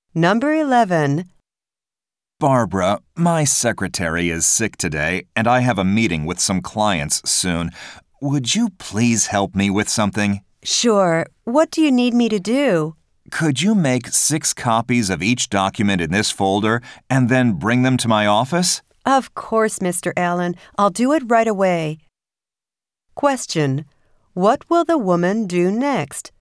Number 11. Barbara, my secretary is sick today, and I have a meeting with some clients soon. Would you please help me with something? Sure. What do you need me to do? Could you make 6 copies of each document in this folder and then bring them to my office? Of course, Mr. Allen. I'll do it right away. Question. What will the woman do next?